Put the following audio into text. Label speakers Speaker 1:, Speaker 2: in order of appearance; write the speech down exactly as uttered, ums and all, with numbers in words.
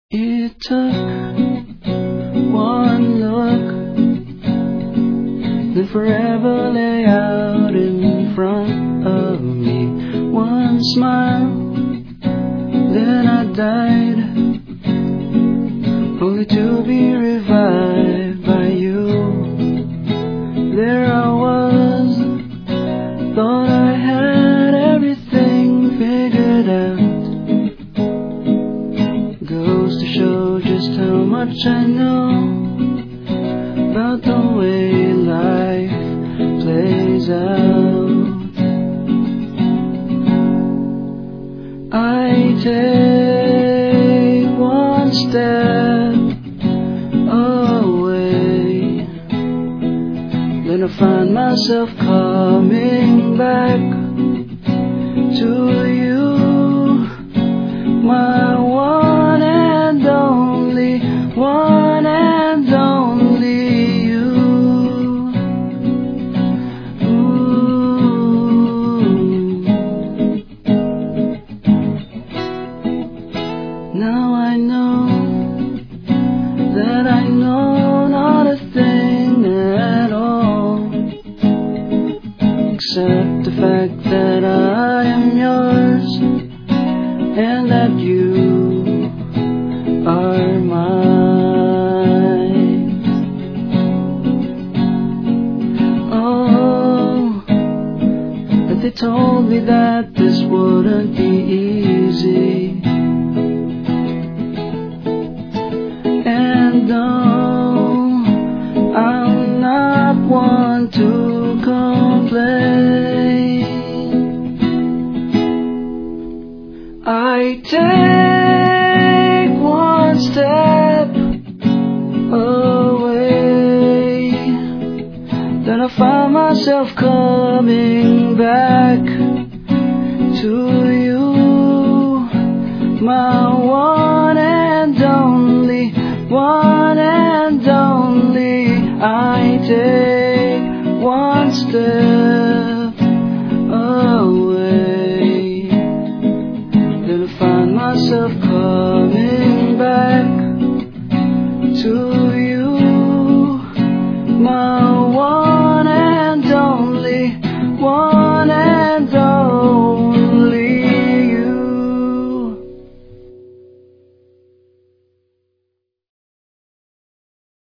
Speaker 1: It took one look, then forever lay out in front of me. One smile, then I died, only to be revived by you. There I was, thought I had everything figured out. Goes to show just how much I know about the way life plays out. I take one step away, then I find myself coming back to you, my one and only, one and only you. Ooh. Now I know that I know not a thing at all, except the fact that I am yours and that you are mine. Oh, but they told me that this wouldn't be easy, and no, I'm not one to complain. I take one step away, then I find myself coming back to you, my one and only, one and only. I take one step